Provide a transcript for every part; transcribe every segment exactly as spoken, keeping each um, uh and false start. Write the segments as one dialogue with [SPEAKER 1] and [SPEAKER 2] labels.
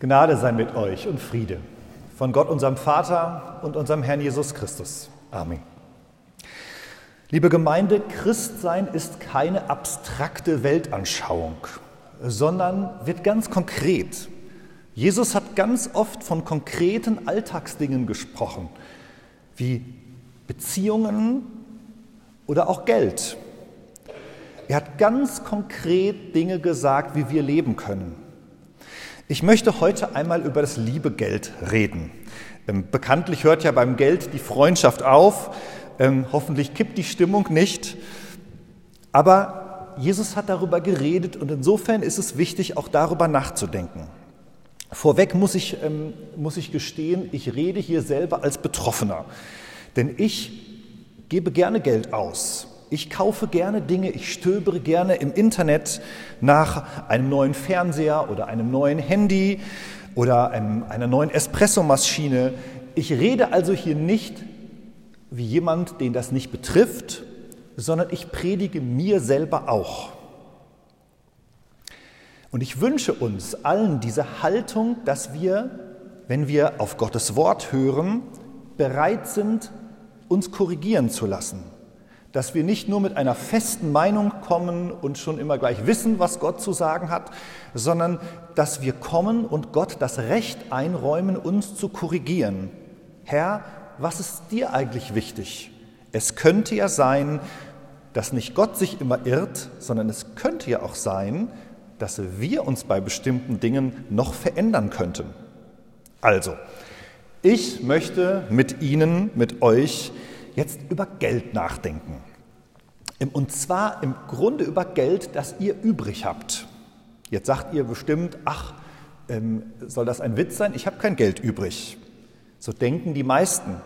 [SPEAKER 1] Gnade sei mit euch und Friede von Gott, unserem Vater und unserem Herrn Jesus Christus. Amen. Liebe Gemeinde, Christsein ist keine abstrakte Weltanschauung, sondern wird ganz konkret. Jesus hat ganz oft von konkreten Alltagsdingen gesprochen, wie Beziehungen oder auch Geld. Er hat ganz konkret Dinge gesagt, wie wir leben können. Ich möchte heute einmal über das liebe Geld reden. Ähm, bekanntlich hört ja beim Geld die Freundschaft auf. Ähm, hoffentlich kippt die Stimmung nicht. Aber Jesus hat darüber geredet und insofern ist es wichtig, auch darüber nachzudenken. Vorweg muss ich, ähm, muss ich gestehen, ich rede hier selber als Betroffener. Denn ich gebe gerne Geld aus. Ich kaufe gerne Dinge, ich stöbere gerne im Internet nach einem neuen Fernseher oder einem neuen Handy oder einem, einer neuen Espressomaschine. Ich rede also hier nicht wie jemand, den das nicht betrifft, sondern ich predige mir selber auch. Und ich wünsche uns allen diese Haltung, dass wir, wenn wir auf Gottes Wort hören, bereit sind, uns korrigieren zu lassen. Dass wir nicht nur mit einer festen Meinung kommen und schon immer gleich wissen, was Gott zu sagen hat, sondern dass wir kommen und Gott das Recht einräumen, uns zu korrigieren. Herr, was ist dir eigentlich wichtig? Es könnte ja sein, dass nicht Gott sich immer irrt, sondern es könnte ja auch sein, dass wir uns bei bestimmten Dingen noch verändern könnten. Also, ich möchte mit Ihnen, mit euch, jetzt über Geld nachdenken. Und zwar im Grunde über Geld, das ihr übrig habt. Jetzt sagt ihr bestimmt, ach, ähm, soll das ein Witz sein? Ich habe kein Geld übrig. So denken die meisten.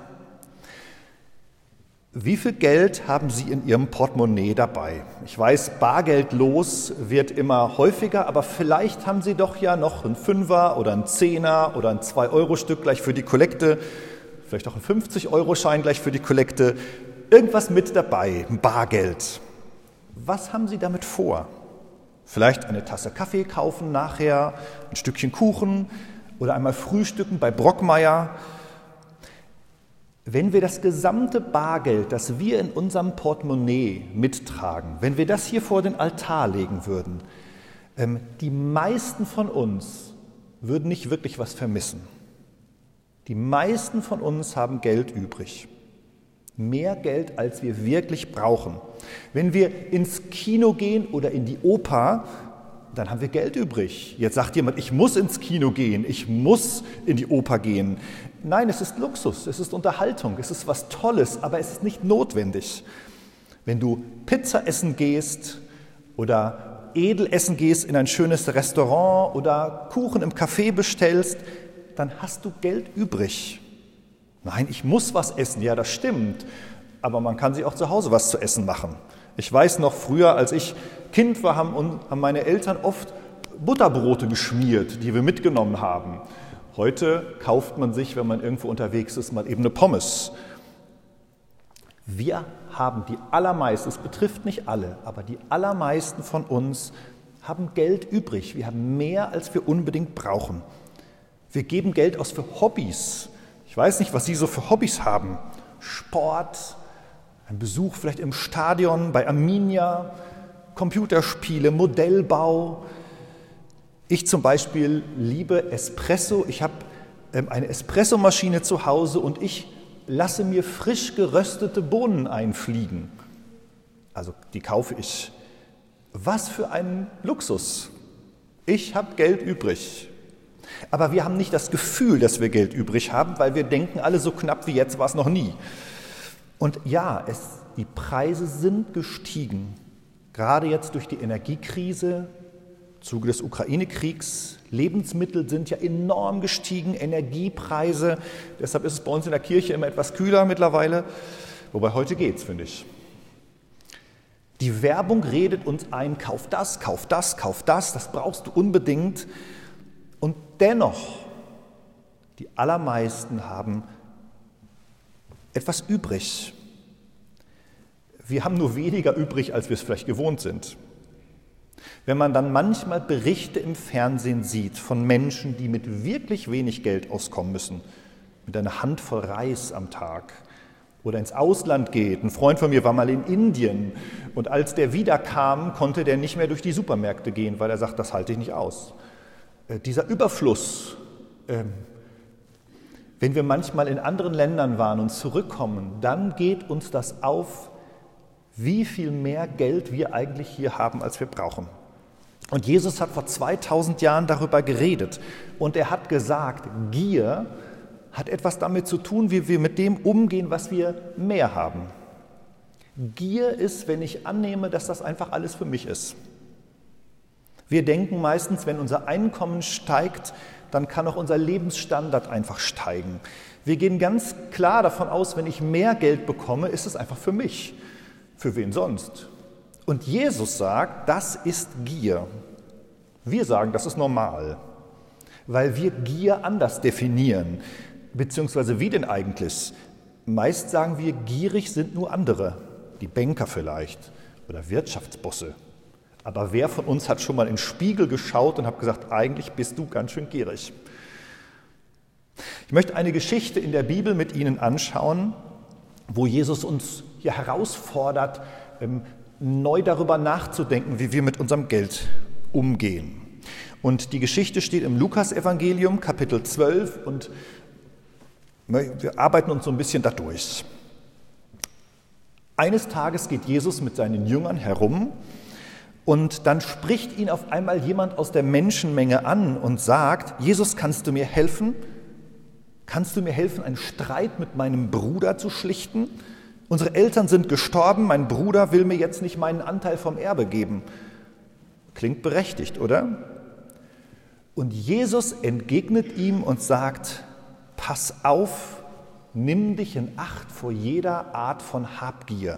[SPEAKER 1] Wie viel Geld haben Sie in Ihrem Portemonnaie dabei? Ich weiß, bargeldlos wird immer häufiger, aber vielleicht haben Sie doch ja noch einen Fünfer oder einen Zehner oder ein zwei-Euro-Stück gleich für die Kollekte. Vielleicht auch ein fünfzig-Euro-Schein gleich für die Kollekte, irgendwas mit dabei, ein Bargeld. Was haben Sie damit vor? Vielleicht eine Tasse Kaffee kaufen nachher, ein Stückchen Kuchen oder einmal frühstücken bei Brockmeier. Wenn wir das gesamte Bargeld, das wir in unserem Portemonnaie mittragen, wenn wir das hier vor den Altar legen würden, die meisten von uns würden nicht wirklich was vermissen. Die meisten von uns haben Geld übrig. Mehr Geld, als wir wirklich brauchen. Wenn wir ins Kino gehen oder in die Oper, dann haben wir Geld übrig. Jetzt sagt jemand, ich muss ins Kino gehen, ich muss in die Oper gehen. Nein, es ist Luxus, es ist Unterhaltung, es ist was Tolles, aber es ist nicht notwendig. Wenn du Pizza essen gehst oder edel essen gehst in ein schönes Restaurant oder Kuchen im Café bestellst, dann hast du Geld übrig. Nein, ich muss was essen, ja, das stimmt, aber man kann sich auch zu Hause was zu essen machen. Ich weiß noch, früher, als ich Kind war, haben, haben meine Eltern oft Butterbrote geschmiert, die wir mitgenommen haben. Heute kauft man sich, wenn man irgendwo unterwegs ist, mal eben eine Pommes. Wir haben die allermeisten, es betrifft nicht alle, aber die allermeisten von uns haben Geld übrig. Wir haben mehr, als wir unbedingt brauchen. Wir geben Geld aus für Hobbys. Ich weiß nicht, was Sie so für Hobbys haben. Sport, ein Besuch vielleicht im Stadion, bei Arminia, Computerspiele, Modellbau. Ich zum Beispiel liebe Espresso. Ich habe eine Espressomaschine zu Hause und ich lasse mir frisch geröstete Bohnen einfliegen. Also die kaufe ich. Was für ein Luxus. Ich habe Geld übrig. Aber wir haben nicht das Gefühl, dass wir Geld übrig haben, weil wir denken, alle so knapp wie jetzt war es noch nie. Und ja, es, die Preise sind gestiegen, gerade jetzt durch die Energiekrise, im Zuge des Ukraine-Kriegs. Lebensmittel sind ja enorm gestiegen, Energiepreise. Deshalb ist es bei uns in der Kirche immer etwas kühler mittlerweile, wobei heute geht's, finde ich. Die Werbung redet uns ein, kauf das, kauf das, kauf das, das brauchst du unbedingt. Und dennoch, die allermeisten haben etwas übrig. Wir haben nur weniger übrig, als wir es vielleicht gewohnt sind. Wenn man dann manchmal Berichte im Fernsehen sieht von Menschen, die mit wirklich wenig Geld auskommen müssen, mit einer Handvoll Reis am Tag oder ins Ausland geht. Ein Freund von mir war mal in Indien und als der wiederkam, konnte der nicht mehr durch die Supermärkte gehen, weil er sagt, das halte ich nicht aus. Äh, dieser Überfluss, äh, wenn wir manchmal in anderen Ländern waren und zurückkommen, dann geht uns das auf, wie viel mehr Geld wir eigentlich hier haben, als wir brauchen. Und Jesus hat vor zweitausend Jahren darüber geredet und er hat gesagt, Gier hat etwas damit zu tun, wie wir mit dem umgehen, was wir mehr haben. Gier ist, wenn ich annehme, dass das einfach alles für mich ist. Wir denken meistens, wenn unser Einkommen steigt, dann kann auch unser Lebensstandard einfach steigen. Wir gehen ganz klar davon aus, wenn ich mehr Geld bekomme, ist es einfach für mich. Für wen sonst? Und Jesus sagt, das ist Gier. Wir sagen, das ist normal, weil wir Gier anders definieren. Beziehungsweise wie denn eigentlich? Meist sagen wir, gierig sind nur andere, die Banker vielleicht oder Wirtschaftsbosse. Aber wer von uns hat schon mal in den Spiegel geschaut und hat gesagt, eigentlich bist du ganz schön gierig? Ich möchte eine Geschichte in der Bibel mit Ihnen anschauen, wo Jesus uns hier herausfordert, neu darüber nachzudenken, wie wir mit unserem Geld umgehen. Und die Geschichte steht im Lukas-Evangelium, Kapitel zwölf, und wir arbeiten uns so ein bisschen da durch. Eines Tages geht Jesus mit seinen Jüngern herum und dann spricht ihn auf einmal jemand aus der Menschenmenge an und sagt, Jesus, kannst du mir helfen? Kannst du mir helfen, einen Streit mit meinem Bruder zu schlichten? Unsere Eltern sind gestorben, mein Bruder will mir jetzt nicht meinen Anteil vom Erbe geben. Klingt berechtigt, oder? Und Jesus entgegnet ihm und sagt, pass auf, nimm dich in Acht vor jeder Art von Habgier.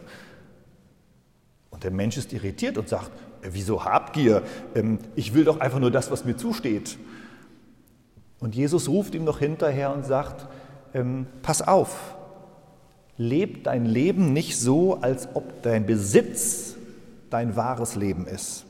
[SPEAKER 1] Und der Mensch ist irritiert und sagt, wieso Habgier? Ich will doch einfach nur das, was mir zusteht. Und Jesus ruft ihm noch hinterher und sagt, pass auf, leb dein Leben nicht so, als ob dein Besitz dein wahres Leben ist.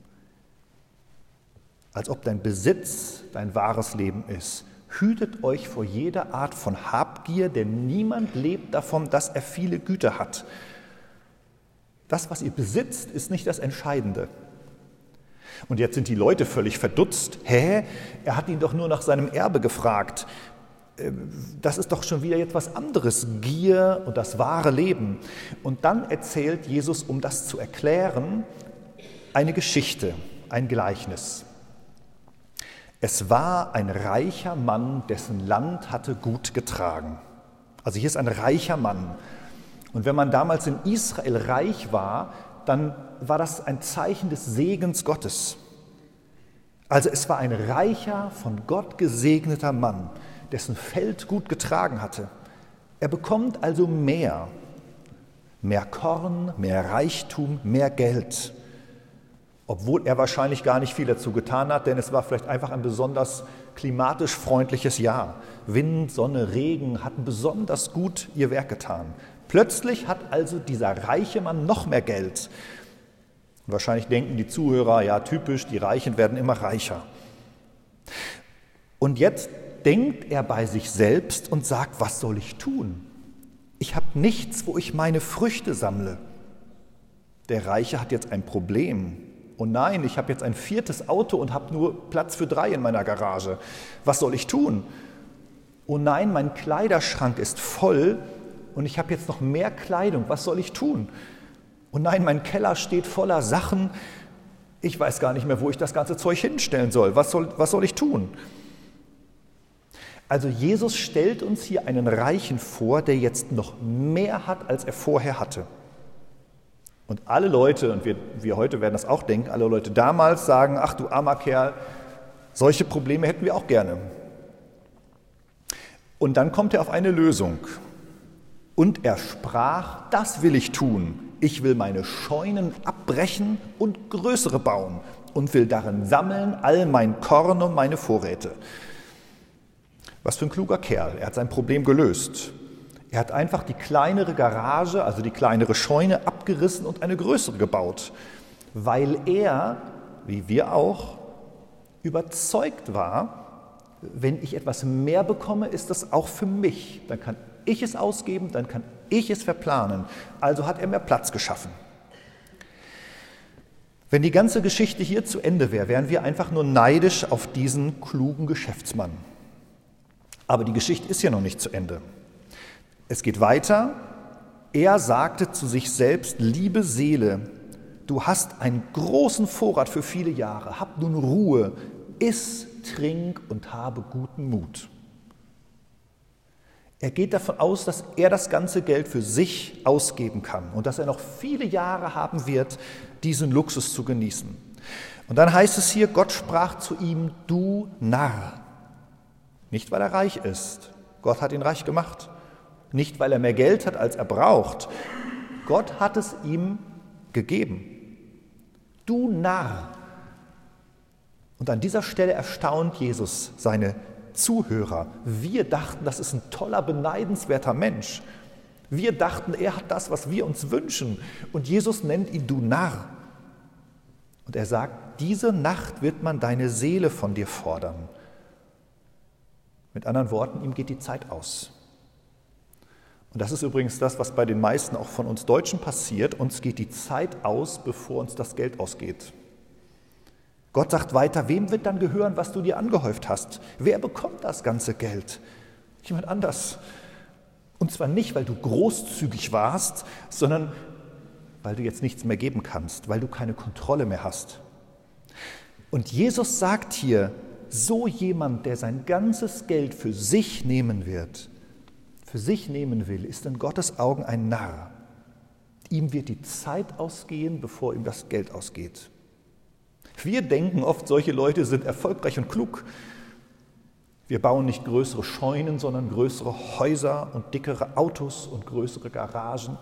[SPEAKER 1] Als ob dein Besitz dein wahres Leben ist. Hütet euch vor jeder Art von Habgier, denn niemand lebt davon, dass er viele Güter hat. Das, was ihr besitzt, ist nicht das Entscheidende. Und jetzt sind die Leute völlig verdutzt. Hä? Er hat ihn doch nur nach seinem Erbe gefragt. Das ist doch schon wieder jetzt was anderes, Gier und das wahre Leben. Und dann erzählt Jesus, um das zu erklären, eine Geschichte, ein Gleichnis. Es war ein reicher Mann, dessen Land hatte gut getragen. Also hier ist ein reicher Mann. Und wenn man damals in Israel reich war, dann war das ein Zeichen des Segens Gottes. Also es war ein reicher, von Gott gesegneter Mann, dessen Feld gut getragen hatte. Er bekommt also mehr. Mehr Korn, mehr Reichtum, mehr Geld. Obwohl er wahrscheinlich gar nicht viel dazu getan hat, denn es war vielleicht einfach ein besonders klimatisch freundliches Jahr. Wind, Sonne, Regen hatten besonders gut ihr Werk getan. Plötzlich hat also dieser reiche Mann noch mehr Geld. Wahrscheinlich denken die Zuhörer, ja typisch, die Reichen werden immer reicher. Und jetzt denkt er bei sich selbst und sagt, was soll ich tun? Ich habe nichts, wo ich meine Früchte sammle. Der Reiche hat jetzt ein Problem. Oh nein, ich habe jetzt ein viertes Auto und habe nur Platz für drei in meiner Garage. Was soll ich tun? Oh nein, mein Kleiderschrank ist voll und ich habe jetzt noch mehr Kleidung. Was soll ich tun? Oh nein, mein Keller steht voller Sachen. Ich weiß gar nicht mehr, wo ich das ganze Zeug hinstellen soll. Was soll, was soll ich tun? Also Jesus stellt uns hier einen Reichen vor, der jetzt noch mehr hat, als er vorher hatte. Und alle Leute, und wir, wir heute werden das auch denken, alle Leute damals sagen, ach du armer Kerl, solche Probleme hätten wir auch gerne. Und dann kommt er auf eine Lösung. Und er sprach, das will ich tun. Ich will meine Scheunen abbrechen und größere bauen und will darin sammeln all mein Korn und meine Vorräte. Was für ein kluger Kerl, er hat sein Problem gelöst. Er hat einfach die kleinere Garage, also die kleinere Scheune, abgerissen und eine größere gebaut, weil er wie wir auch, überzeugt war, wenn ich etwas mehr bekomme, ist das auch für mich. Dann kann ich es ausgeben, dann kann ich es verplanen. Also hat er mehr Platz geschaffen. Wenn die ganze Geschichte hier zu Ende wäre, wären wir einfach nur neidisch auf diesen klugen Geschäftsmann. Aber die Geschichte ist ja noch nicht zu Ende. Es geht weiter. Er sagte zu sich selbst: Liebe Seele, du hast einen großen Vorrat für viele Jahre. Hab nun Ruhe, iss, trink und habe guten Mut. Er geht davon aus, dass er das ganze Geld für sich ausgeben kann und dass er noch viele Jahre haben wird, diesen Luxus zu genießen. Und dann heißt es hier, Gott sprach zu ihm: Du Narr. Nicht, weil er reich ist. Gott hat ihn reich gemacht. Nicht, weil er mehr Geld hat, als er braucht. Gott hat es ihm gegeben. Du Narr. Und an dieser Stelle erstaunt Jesus seine Zuhörer. Wir dachten, das ist ein toller, beneidenswerter Mensch. Wir dachten, er hat das, was wir uns wünschen. Und Jesus nennt ihn du Narr. Und er sagt, diese Nacht wird man deine Seele von dir fordern. Mit anderen Worten, ihm geht die Zeit aus. Und das ist übrigens das, was bei den meisten auch von uns Deutschen passiert. Uns geht die Zeit aus, bevor uns das Geld ausgeht. Gott sagt weiter, wem wird dann gehören, was du dir angehäuft hast? Wer bekommt das ganze Geld? Jemand anders. Und zwar nicht, weil du großzügig warst, sondern weil du jetzt nichts mehr geben kannst, weil du keine Kontrolle mehr hast. Und Jesus sagt hier, so jemand, der sein ganzes Geld für sich nehmen wird, für sich nehmen will, ist in Gottes Augen ein Narr. Ihm wird die Zeit ausgehen, bevor ihm das Geld ausgeht. Wir denken oft, solche Leute sind erfolgreich und klug. Wir bauen nicht größere Scheunen, sondern größere Häuser und dickere Autos und größere Garagen.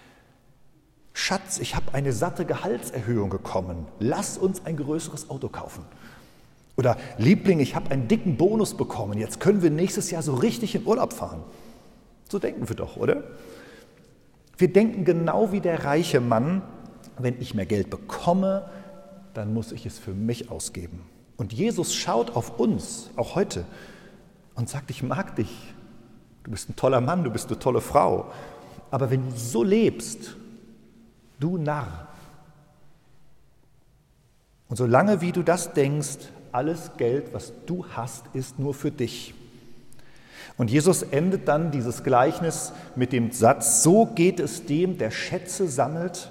[SPEAKER 1] Schatz, ich habe eine satte Gehaltserhöhung bekommen. Lass uns ein größeres Auto kaufen. Oder Liebling, ich habe einen dicken Bonus bekommen. Jetzt können wir nächstes Jahr so richtig in Urlaub fahren. So denken wir doch, oder? Wir denken genau wie der reiche Mann, wenn ich mehr Geld bekomme, dann muss ich es für mich ausgeben. Und Jesus schaut auf uns, auch heute, und sagt, ich mag dich. Du bist ein toller Mann, du bist eine tolle Frau. Aber wenn du so lebst, du Narr. Und solange wie du das denkst, alles Geld, was du hast, ist nur für dich. Und Jesus endet dann dieses Gleichnis mit dem Satz, so geht es dem, der Schätze sammelt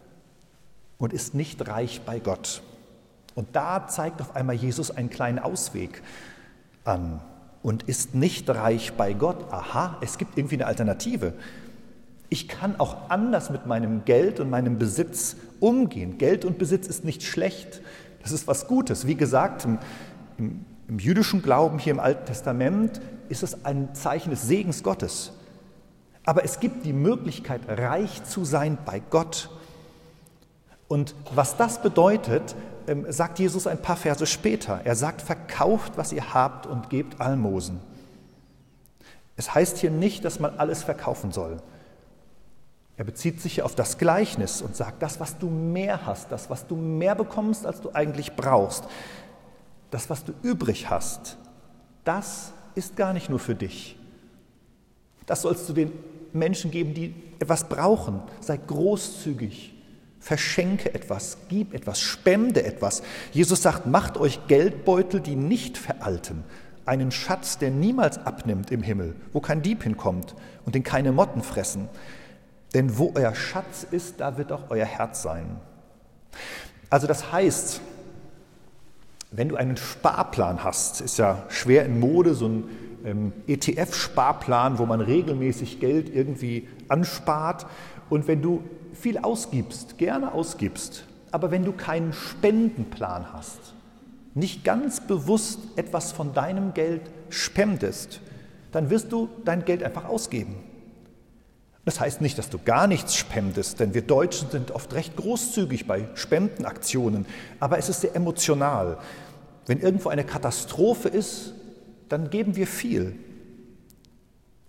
[SPEAKER 1] und ist nicht reich bei Gott. Und da zeigt auf einmal Jesus einen kleinen Ausweg an und ist nicht reich bei Gott. Aha, es gibt irgendwie eine Alternative. Ich kann auch anders mit meinem Geld und meinem Besitz umgehen. Geld und Besitz ist nicht schlecht, das ist was Gutes. Wie gesagt, im, im, im jüdischen Glauben hier im Alten Testament ist es ein Zeichen des Segens Gottes. Aber es gibt die Möglichkeit, reich zu sein bei Gott. Und was das bedeutet, sagt Jesus ein paar Verse später. Er sagt, verkauft, was ihr habt und gebt Almosen. Es heißt hier nicht, dass man alles verkaufen soll. Er bezieht sich auf das Gleichnis und sagt, das, was du mehr hast, das, was du mehr bekommst, als du eigentlich brauchst, das, was du übrig hast, das ist gar nicht nur für dich. Das sollst du den Menschen geben, die etwas brauchen. Sei großzügig, verschenke etwas, gib etwas, spende etwas. Jesus sagt, macht euch Geldbeutel, die nicht veralten, einen Schatz, der niemals abnimmt im Himmel, wo kein Dieb hinkommt und den keine Motten fressen. Denn wo euer Schatz ist, da wird auch euer Herz sein. Also das heißt, wenn du einen Sparplan hast, ist ja schwer in Mode, so ein ähm, E T F-Sparplan, wo man regelmäßig Geld irgendwie anspart. Und wenn du viel ausgibst, gerne ausgibst, aber wenn du keinen Spendenplan hast, nicht ganz bewusst etwas von deinem Geld spendest, dann wirst du dein Geld einfach ausgeben. Das heißt nicht, dass du gar nichts spendest, denn wir Deutschen sind oft recht großzügig bei Spendenaktionen, aber es ist sehr emotional. Wenn irgendwo eine Katastrophe ist, dann geben wir viel.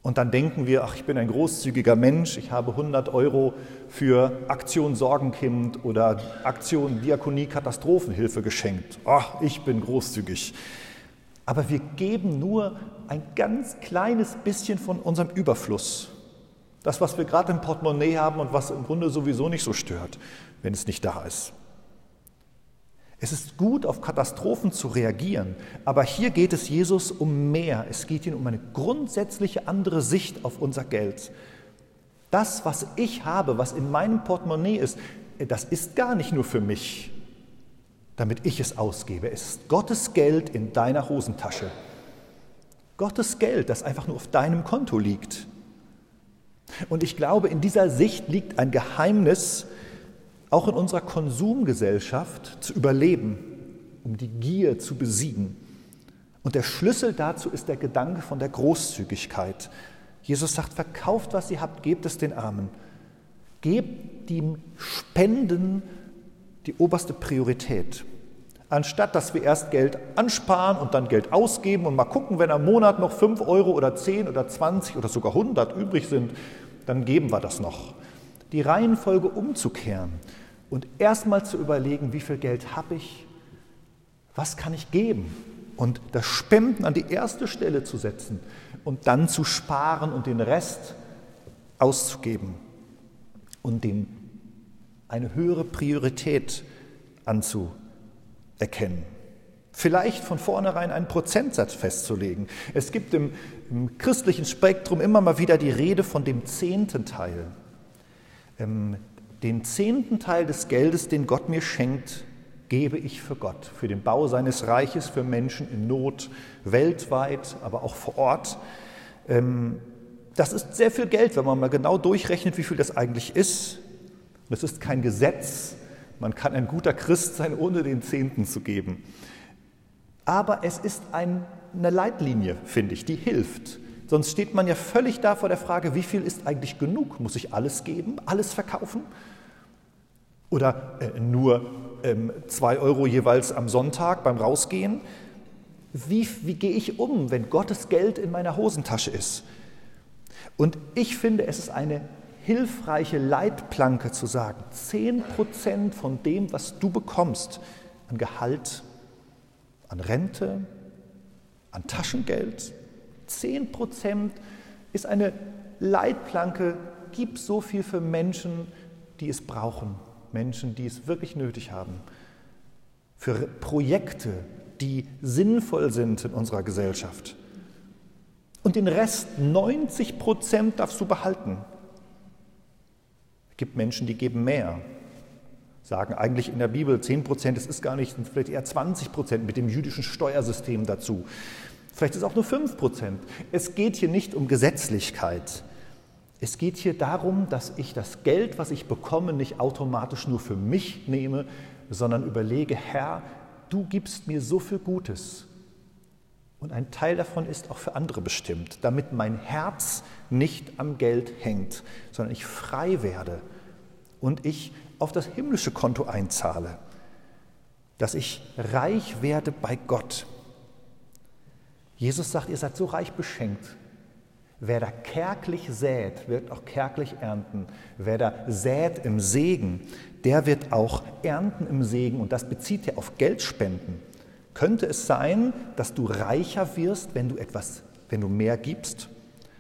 [SPEAKER 1] Und dann denken wir, ach, ich bin ein großzügiger Mensch, ich habe hundert Euro für Aktion Sorgenkind oder Aktion Diakonie Katastrophenhilfe geschenkt. Ach, ich bin großzügig. Aber wir geben nur ein ganz kleines bisschen von unserem Überfluss. Das, was wir gerade im Portemonnaie haben und was im Grunde sowieso nicht so stört, wenn es nicht da ist. Es ist gut, auf Katastrophen zu reagieren, aber hier geht es Jesus um mehr. Es geht ihm um eine grundsätzliche andere Sicht auf unser Geld. Das, was ich habe, was in meinem Portemonnaie ist, das ist gar nicht nur für mich, damit ich es ausgebe. Es ist Gottes Geld in deiner Hosentasche. Gottes Geld, das einfach nur auf deinem Konto liegt. Und ich glaube, in dieser Sicht liegt ein Geheimnis, auch in unserer Konsumgesellschaft zu überleben, um die Gier zu besiegen. Und der Schlüssel dazu ist der Gedanke von der Großzügigkeit. Jesus sagt, verkauft, was ihr habt, gebt es den Armen. Gebt dem Spenden die oberste Priorität. Anstatt, dass wir erst Geld ansparen und dann Geld ausgeben und mal gucken, wenn am Monat noch fünf Euro oder zehn oder zwanzig oder sogar hundert übrig sind, dann geben wir das noch. Die Reihenfolge umzukehren und erstmal zu überlegen, wie viel Geld habe ich, was kann ich geben und das Spenden an die erste Stelle zu setzen und dann zu sparen und den Rest auszugeben und dem eine höhere Priorität anzuerkennen. Vielleicht von vornherein einen Prozentsatz festzulegen. Es gibt im, im christlichen Spektrum immer mal wieder die Rede von dem zehnten Teil. Den zehnten Teil des Geldes, den Gott mir schenkt, gebe ich für Gott, für den Bau seines Reiches, für Menschen in Not, weltweit, aber auch vor Ort. Das ist sehr viel Geld, wenn man mal genau durchrechnet, wie viel das eigentlich ist. Das ist kein Gesetz, man kann ein guter Christ sein, ohne den Zehnten zu geben. Aber es ist ein, eine Leitlinie, finde ich, die hilft. Sonst steht man ja völlig da vor der Frage, wie viel ist eigentlich genug? Muss ich alles geben, alles verkaufen? Oder äh, nur ähm, zwei Euro jeweils am Sonntag beim Rausgehen? Wie, wie gehe ich um, wenn Gottes Geld in meiner Hosentasche ist? Und ich finde, es ist eine hilfreiche Leitplanke zu sagen, zehn Prozent von dem, was du bekommst, an Gehalt, an Rente, an Taschengeld, zehn Prozent ist eine Leitplanke, gib so viel für Menschen, die es brauchen, Menschen, die es wirklich nötig haben, für Projekte, die sinnvoll sind in unserer Gesellschaft. Und den Rest, neunzig Prozent, darfst du behalten. Es gibt Menschen, die geben mehr, sagen eigentlich in der Bibel zehn Prozent, es ist gar nicht, vielleicht eher zwanzig Prozent mit dem jüdischen Steuersystem dazu. Vielleicht ist es auch nur fünf Prozent. Es geht hier nicht um Gesetzlichkeit. Es geht hier darum, dass ich das Geld, was ich bekomme, nicht automatisch nur für mich nehme, sondern überlege, Herr, du gibst mir so viel Gutes. Und ein Teil davon ist auch für andere bestimmt, damit mein Herz nicht am Geld hängt, sondern ich frei werde und ich auf das himmlische Konto einzahle, dass ich reich werde bei Gott. Jesus sagt, ihr seid so reich beschenkt. Wer da kärglich sät, wird auch kärglich ernten. Wer da sät im Segen, der wird auch ernten im Segen. Und das bezieht ja auf Geldspenden. Könnte es sein, dass du reicher wirst, wenn du etwas, wenn du mehr gibst?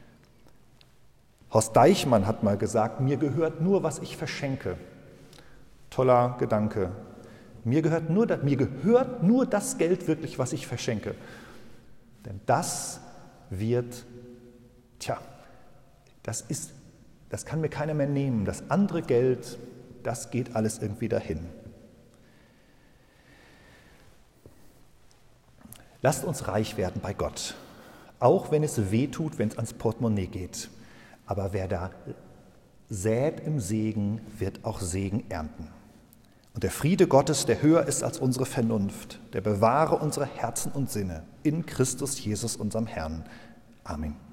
[SPEAKER 1] Horst Deichmann hat mal gesagt, mir gehört nur, was ich verschenke. Toller Gedanke. Mir gehört nur, mir gehört nur das Geld wirklich, was ich verschenke. Denn das wird, tja, das ist, das kann mir keiner mehr nehmen. Das andere Geld, das geht alles irgendwie dahin. Lasst uns reich werden bei Gott, auch wenn es weh tut, wenn es ans Portemonnaie geht. Aber wer da sät im Segen, wird auch Segen ernten. Und der Friede Gottes, der höher ist als unsere Vernunft, der bewahre unsere Herzen und Sinne in Christus Jesus, unserem Herrn. Amen.